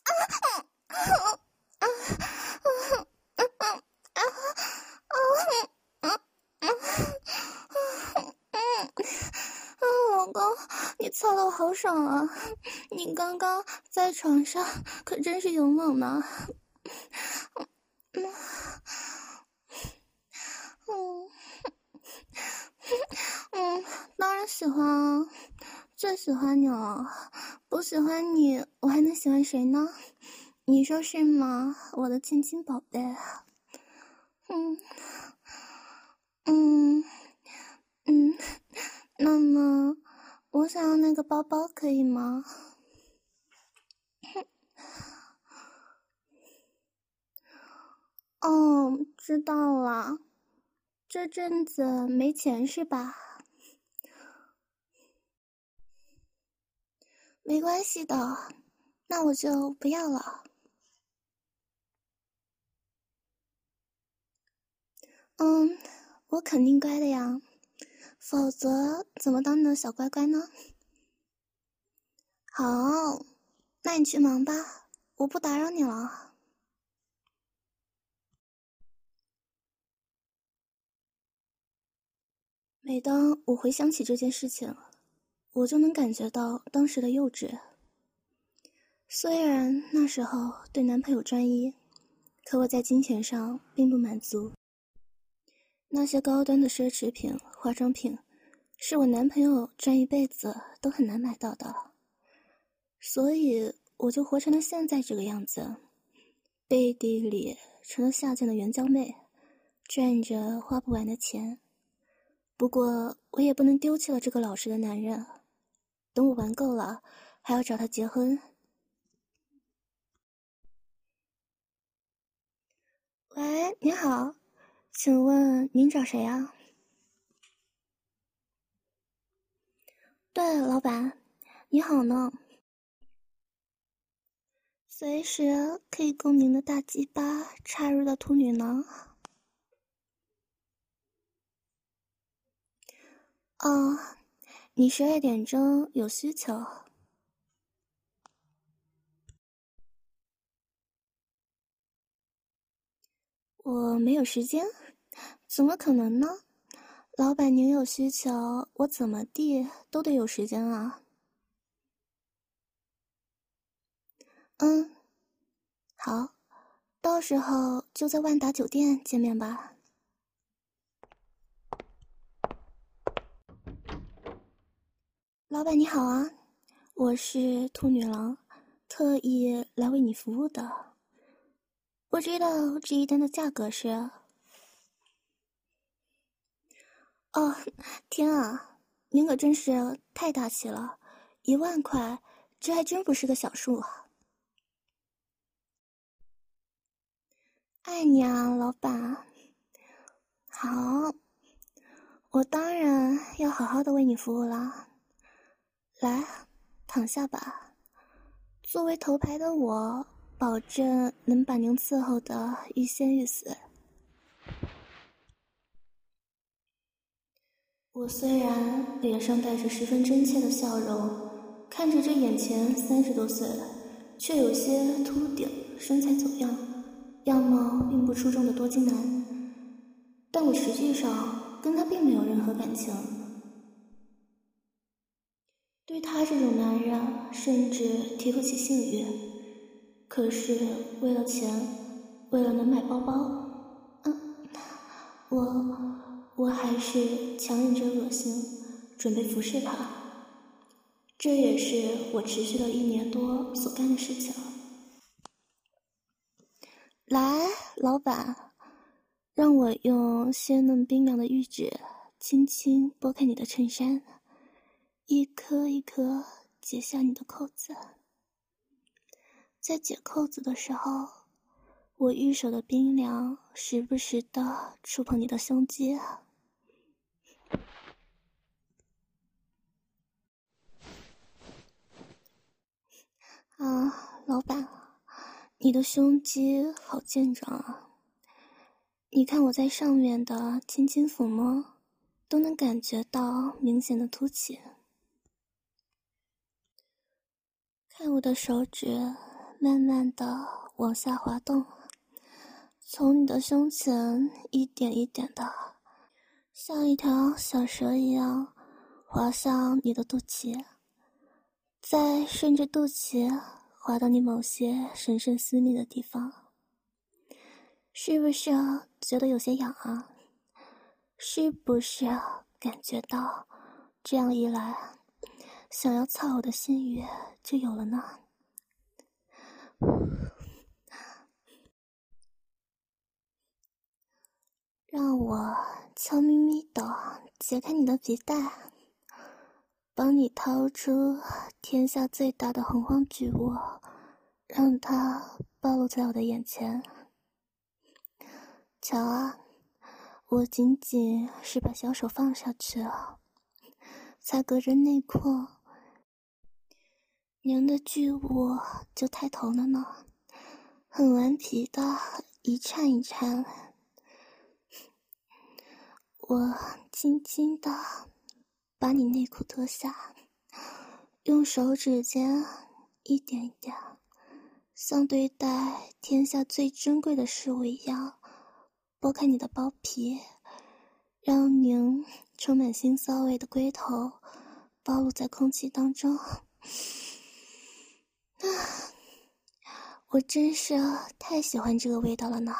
老公，你操得我好爽啊！你刚刚在床上可真是勇猛呢。当然喜欢啊，最喜欢你了。不喜欢你，我还能喜欢谁呢？你说是吗，我的亲亲宝贝？那么我想要那个包包，可以吗？哦，知道了。这阵子没钱是吧？没关系的，那我就不要了。我肯定乖的呀，否则怎么当你的小乖乖呢？好，那你去忙吧，我不打扰你了。每当我回想起这件事情，我就能感觉到当时的幼稚。虽然那时候对男朋友专一，可我在金钱上并不满足。那些高端的奢侈品、化妆品，是我男朋友赚一辈子都很难买到的。所以我就活成了现在这个样子，背地里成了下贱的援交妹，赚着花不完的钱。不过我也不能丢弃了这个老实的男人，等我玩够了，还要找他结婚。喂，你好，请问您找谁啊？对，老板，你好呢。随时可以供您的大鸡巴插入到秃女呢。哦，你12点钟有需求？我没有时间，怎么可能呢？老板您有需求，我怎么地都得有时间啊。好，到时候就在万达酒店见面吧。老板你好啊，我是兔女郎，特意来为你服务的。不知道这一单的价格是？哦，天啊，您可真是太大气了，1万块，这还真不是个小数啊。爱你啊，老板。好，我当然要好好的为你服务啦。来，躺下吧。作为头牌的我，保证能把您伺候的欲仙欲死。我虽然脸上带着十分真切的笑容，看着这眼前30多岁却有些秃顶、身材走样、样貌并不出众的多金男，但我实际上跟他并没有任何感情。对他这种男人，甚至提不起性欲。可是为了钱，为了能买包包，我还是强忍着恶心，准备服侍他。这也是我持续了1年多所干的事情。来，老板，让我用鲜嫩冰凉的玉指轻轻拨开你的衬衫，一颗一颗解下你的扣子。在解扣子的时候，我玉手的冰凉时不时地触碰你的胸肌。老板，你的胸肌好健壮啊！你看我在上面的轻轻抚摸，都能感觉到明显的凸起。看我的手指慢慢的往下滑动，从你的胸前一点一点的，像一条小蛇一样滑向你的肚脐，再顺着肚脐滑到你某些神圣私密的地方。是不是觉得有些痒啊？是不是感觉到这样一来，想要操我的心欲就有了呢？让我悄咪咪地解开你的皮带，帮你掏出天下最大的洪荒巨物，让它暴露在我的眼前。瞧啊，我仅仅是把小手放下去，才隔着内裤，您的巨物就抬头了呢，很顽皮的一颤一颤。我轻轻的把你内裤脱下，用手指尖一点一点，像对待天下最珍贵的事物一样剥开你的包皮，让您充满腥骚味的龟头暴露在空气当中。我真是太喜欢这个味道了呢。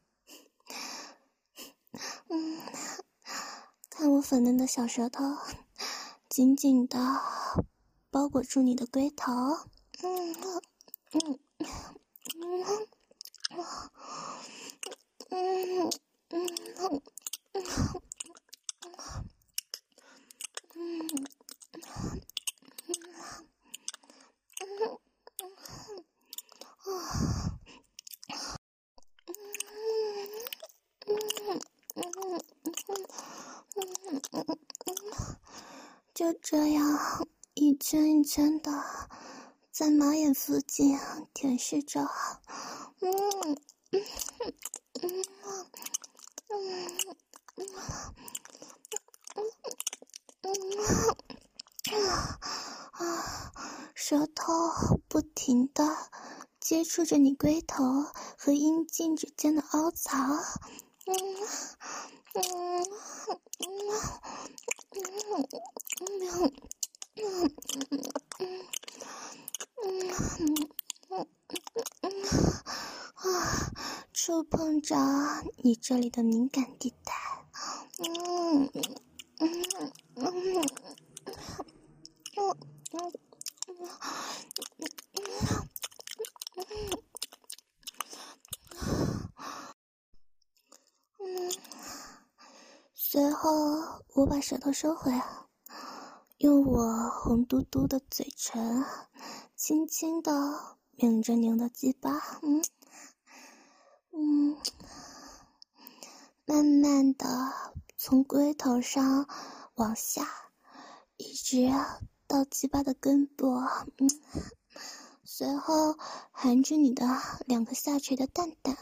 看我粉嫩的小舌头紧紧地包裹住你的龟头。就这样一圈一圈的在马眼附近舔舐着。舌头不停地接触着你龟头和阴茎之间的凹槽。触碰着你这里的敏感地带。随后我把舌头收回，用我红嘟嘟的嘴唇轻轻地抿着您的鸡巴，慢慢地从龟头上往下，一直到鸡巴的根部，随后含住你的两个下垂的蛋蛋，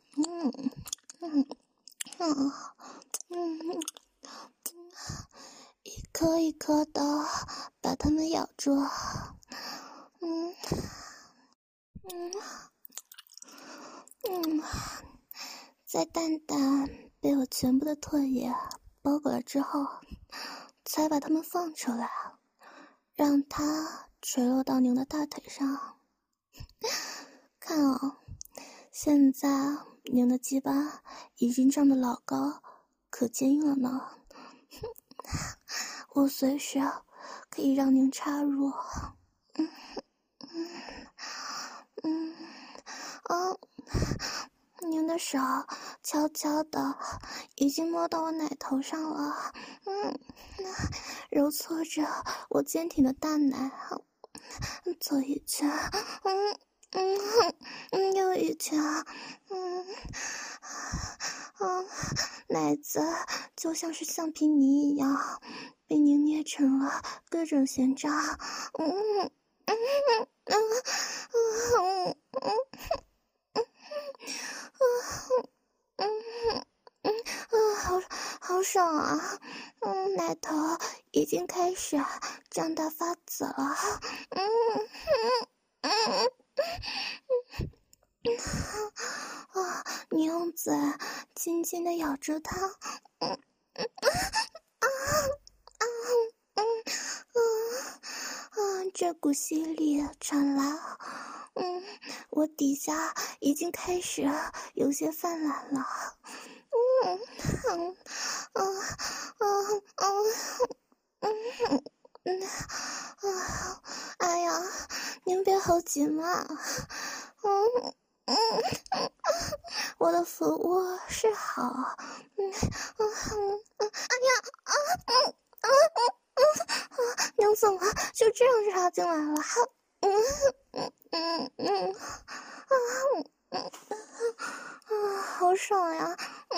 一颗一颗的把它们咬住，在蛋蛋被我全部的唾液包裹了之后，才把它们放出来，让它垂落到您的大腿上。看哦，现在您的鸡巴已经胀得老高，可坚硬了呢。我随时可以让您插入。您的手悄悄的已经摸到我奶头上了，揉搓着我坚挺的大奶，左一圈，右一圈，奶子就像是橡皮泥一样被您捏成了各种形状。好爽啊！奶头已经开始胀大发紫了。 嘴紧紧地咬着它。这股吸力传来，我底下已经开始有些泛滥了。哎呀，您别着急嘛，我的服务是好，您怎么就这样插进来了？好爽呀！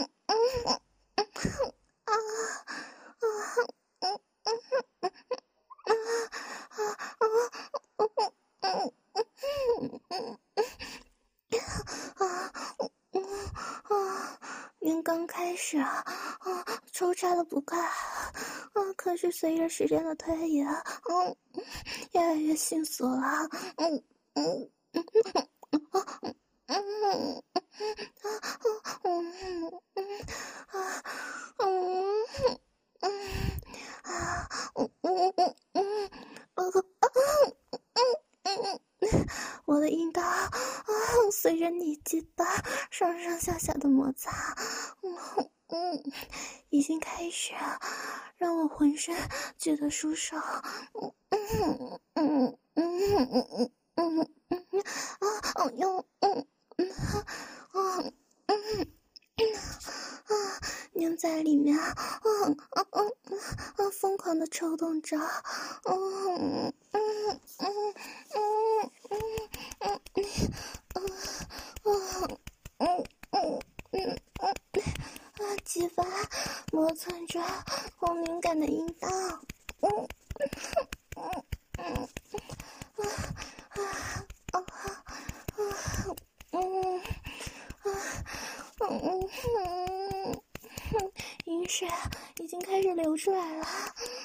您刚开始抽插的不快，可是随着时间的推移，越来越迅速了。我的阴道随着你鸡巴上上下下的摩擦，已经开始让我浑身觉得舒爽。您在里面疯狂的抽动着，鸡巴磨蹭着我敏感的阴道，饮水已经开始流出来了，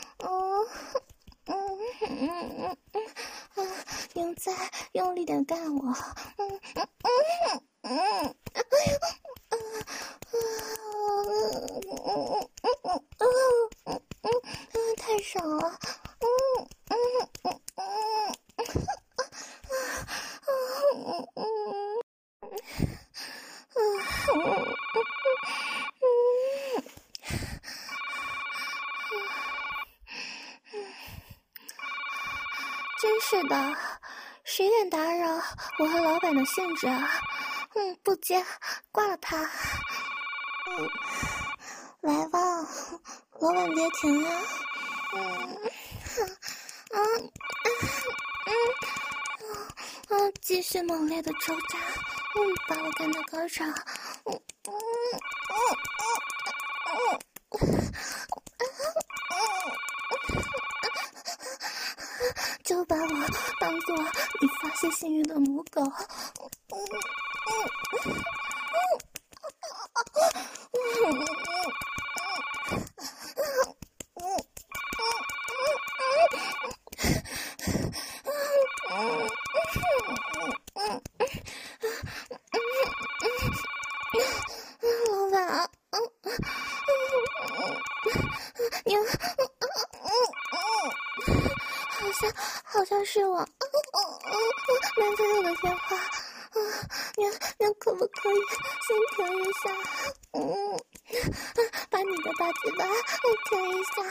您再用力点干我，太爽了，真是的，谁敢打扰我和老板的兴致啊？不接，挂了他。来吧，老板别停呀！继续猛烈的抽插，把我干到高潮。就把我当做你发泄性欲的母狗。老板，您，好像是我男朋友的电话，您可不可以先停一下？把你的大鸡巴停一下，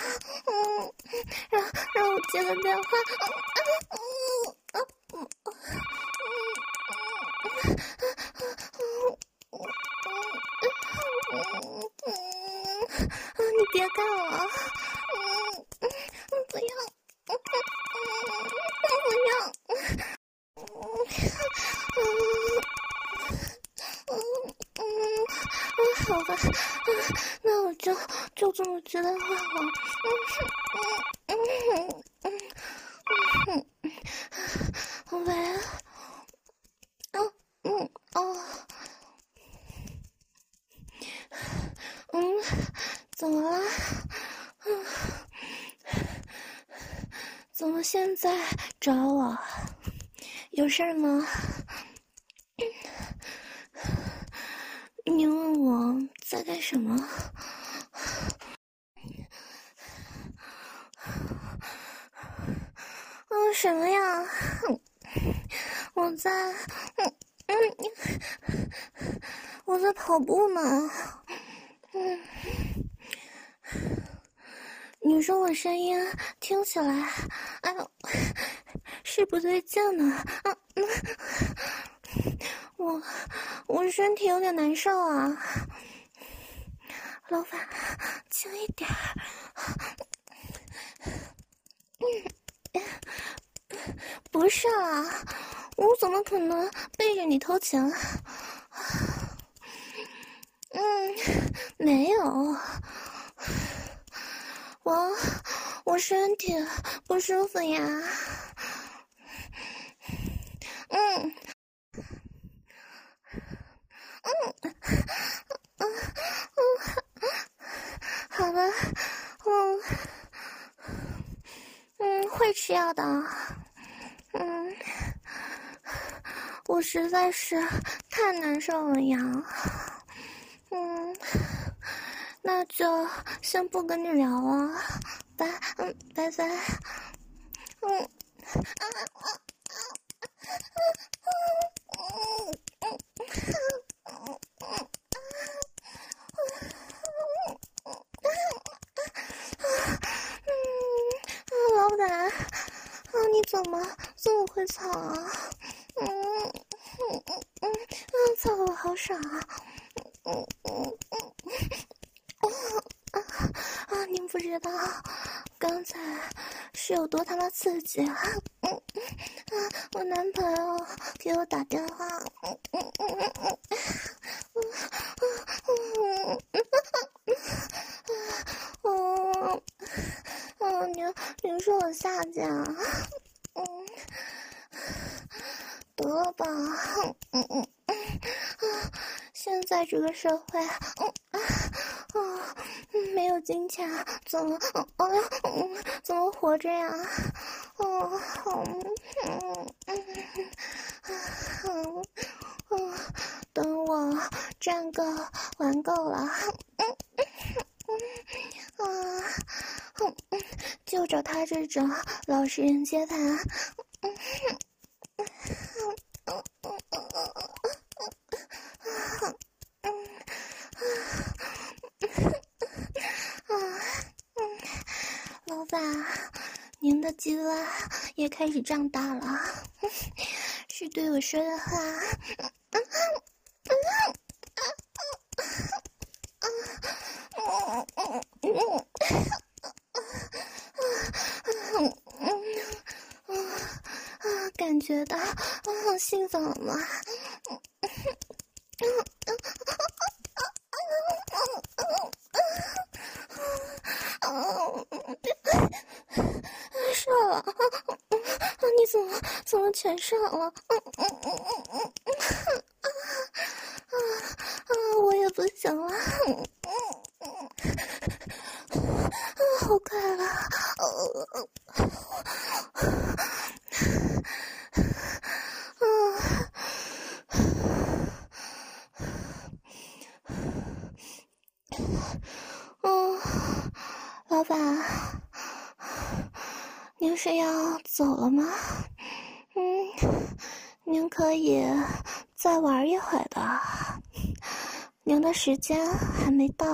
让我接个电话。你别干了，不要，不要，好吧，那我就这么觉得会好。喂，怎么了？怎么现在找我？有事儿吗？你问我在干什么？什么呀？我在跑步呢。你说我声音听起来，哎呦，是不对劲呢。我身体有点难受啊。老板，轻一点。不是啊，我怎么可能背着你偷情？没有，我身体不舒服呀。好的，会吃药的。我实在是太难受了呀。那就先不跟你聊了，拜拜。老板，你怎么这么会操啊？操得我好爽啊！您不知道刚才是有多他妈刺激啊！我男朋友给我打电话，您说我下贱啊？得了吧，现在这个社会，没有金钱怎么活着呀？等我赚够玩够了，就找他这种老实人接盘。老板，您的鸡巴也开始胀大了，是对我说的话。感觉到好兴奋吗？上了，你怎么全上了？我也不行了，好快了，老板，您是要走了吗？您可以再玩一会的，您的时间还没到。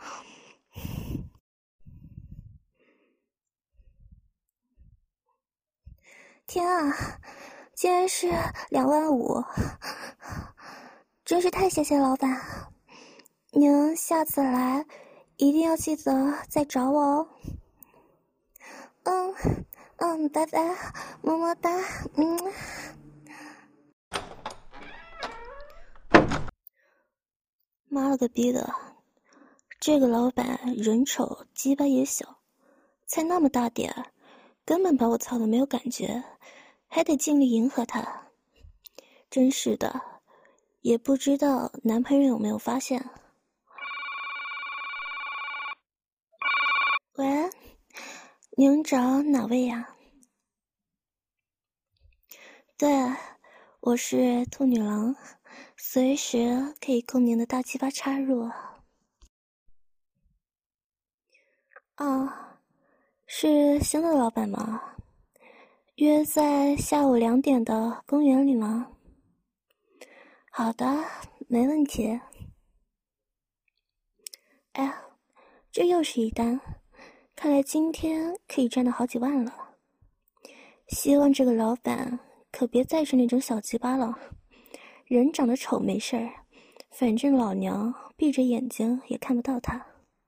天啊，竟然是25000，真是太谢谢老板，您下次来一定要记得再找我哦。拜拜，么么哒，妈了个逼的，这个老板人丑鸡巴也小，才那么大点儿，根本把我操的没有感觉，还得尽力迎合他，真是的，也不知道男朋友有没有发现。喂，您找哪位呀？对，我是兔女郎， 随时可以供您的大鸡巴插入。啊，是新的老板吗？约在下午2点的公园里吗？好的，没问题。哎呀，这又是一单，看来今天可以赚到好几万了。希望这个老板可别再是那种小鸡巴了，人长得丑没事儿，反正老娘闭着眼睛也看不到他。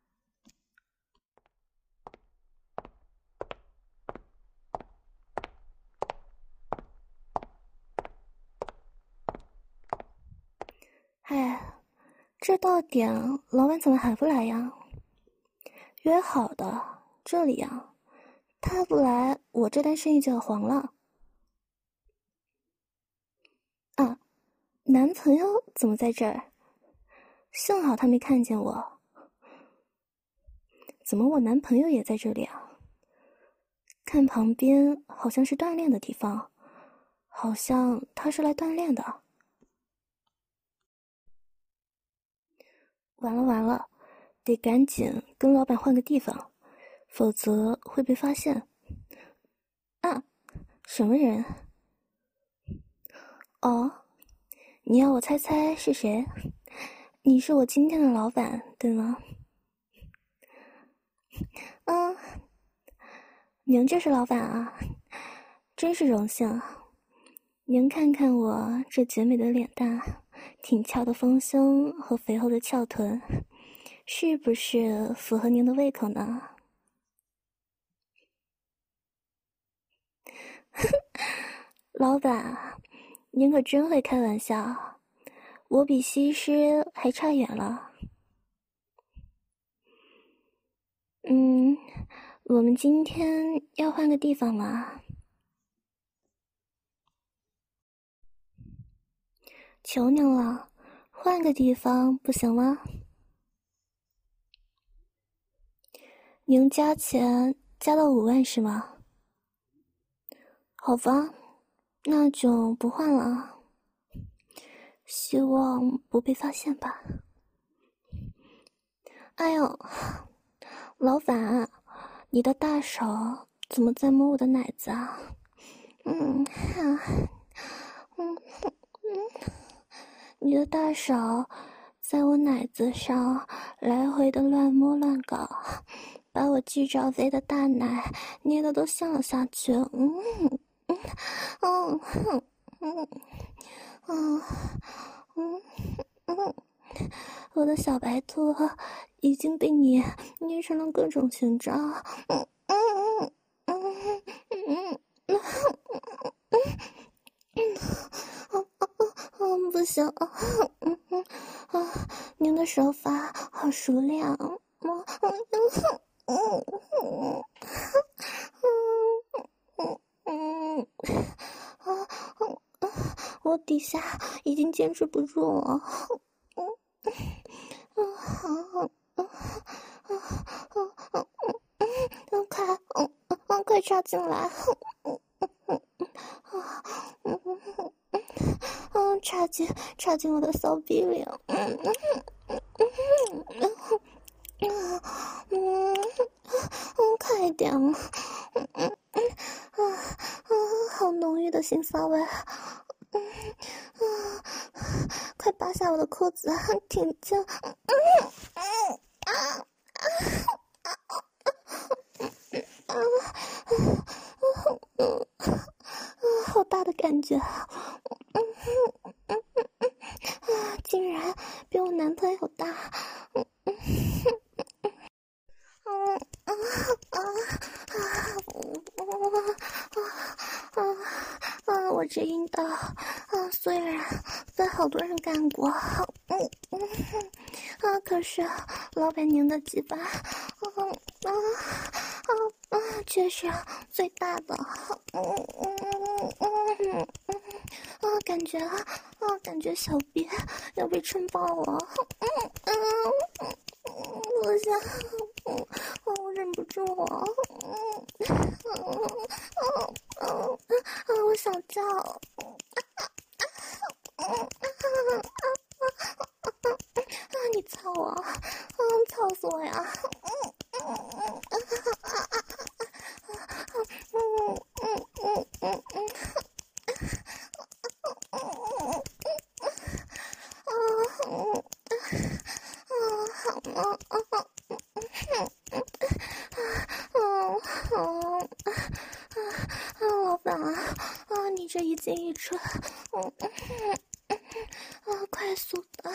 哎，这到点老板怎么还不来呀？约好的这里呀，他不来我这单生意就要黄了。啊，男朋友怎么在这儿？幸好他没看见我。怎么我男朋友也在这里啊？看旁边好像是锻炼的地方，好像他是来锻炼的。完了完了，得赶紧跟老板换个地方，否则会被发现。啊，什么人？哦，你要我猜猜是谁？你是我今天的老板，对吗？嗯，您就是老板啊，真是荣幸。您看看我这绝美的脸蛋，挺翘的丰胸和肥厚的翘臀，是不是符合您的胃口呢？老板，您可真会开玩笑，我比西施还差远了。我们今天要换个地方吗？求您了，换个地方不行吗？您加钱加到5万是吗？好吧，那就不换了。希望不被发现吧。哎呦，老板，你的大手怎么在摸我的奶子啊？你的大手在我奶子上来回的乱摸乱搞，把我巨罩杯的大奶捏得都陷了下去。我的小白兔已经被你捏成了各种形状。不行，您的手法好熟练。我底下已经坚持不住了。快插进来！插进我的骚逼里！快点！好浓郁的性骚味！快扒下我的裤子，挺进！好大的感觉！竟然比我男朋友大！我这阴道虽然被好多人干过，可是老板娘的鸡巴，却是最大的。感觉小臂要被撑爆了。我想，我忍不住了。我想叫。 唇，快速的，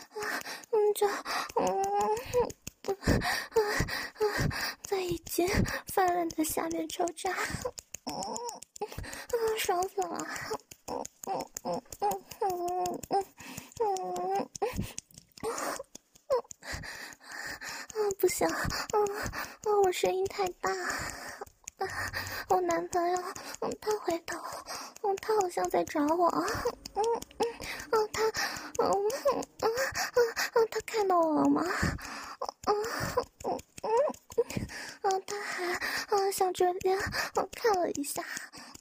在已经泛滥的下面抽扎，爽死了，不行，我声音太大，我男朋友，他回头，他好像在找我，他看到我了吗？他还向这边看了一下，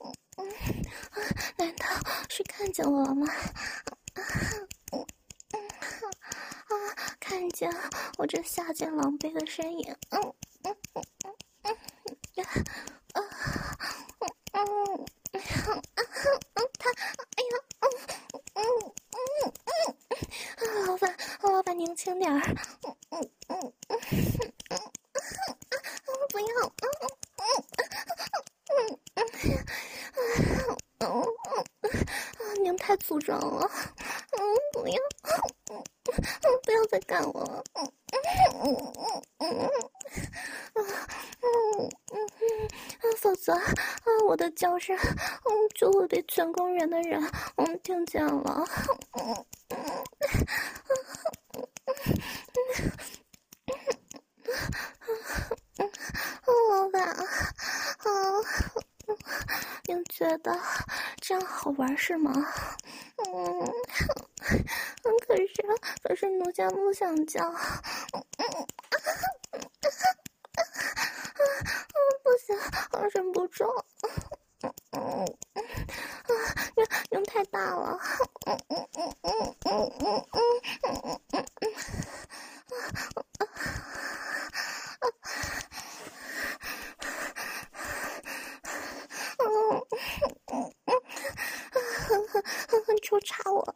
难道是看见我了吗？看见我这下贱狼狈的身影，老板年轻点儿，不要，您太粗壮了，不要，不要再干我了，否则我的叫声就会被全公园的人听见了。老板，您觉得这样好玩是吗？可是奴家不想叫。不行，忍不住。您太大了。抽插我。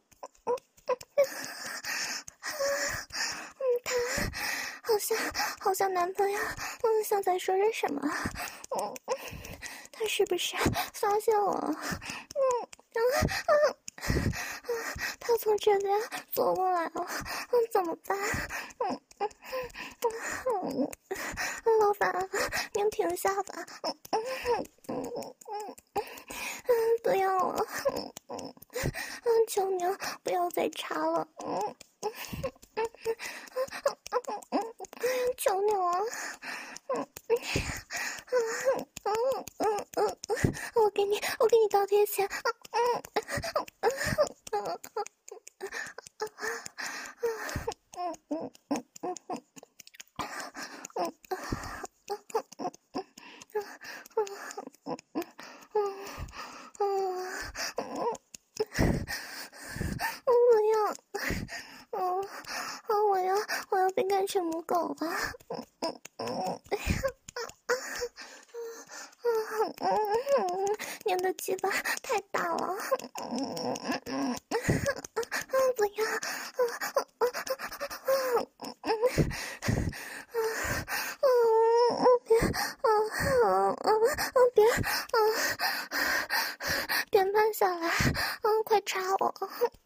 他好像男朋友像在说着什么。他是不是发现我？他从这边走过来了，怎么办？老板，您停下吧。不要了，求您不要再插了。求你了。我给你倒贴钱。我要被干成母狗了。您的鸡巴太大了。不要。别慢下来，快插我。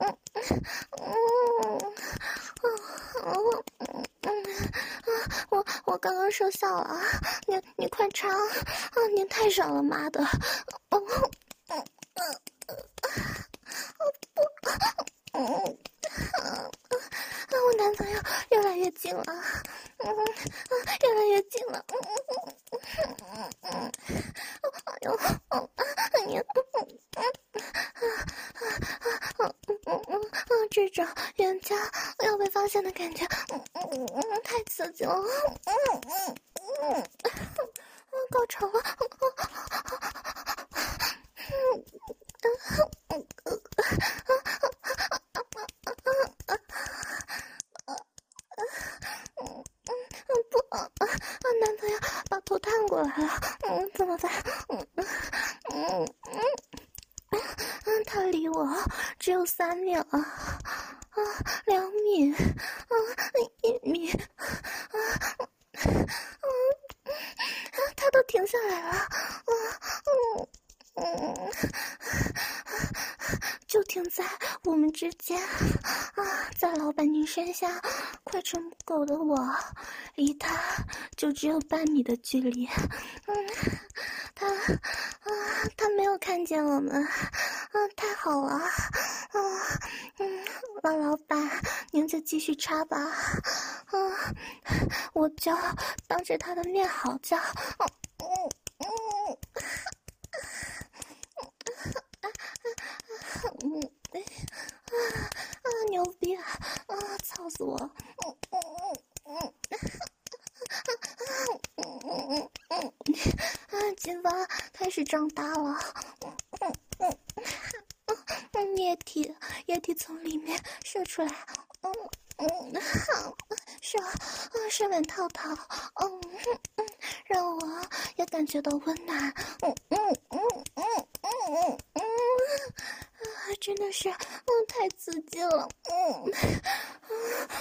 我刚刚说笑了，你快插，您太爽了，妈的！我男朋友越来越近了，越来越近了。哎呦，这种人家要被发现的感觉，太刺激了。高潮了。男朋友把头探过来了，怎么办？他离我只有3秒，2米，1米，他都停下来了， 停在我们之间啊！在老板娘身下快成狗的我，离他就只有半米的距离。他没有看见我们，太好了，老板，您就继续插吧，我就当着他的面嚎叫，牛逼啊！操死我！金巴开始长大了，液体从里面射出来，射满套套，让我也感觉到温暖，真的是太刺激了，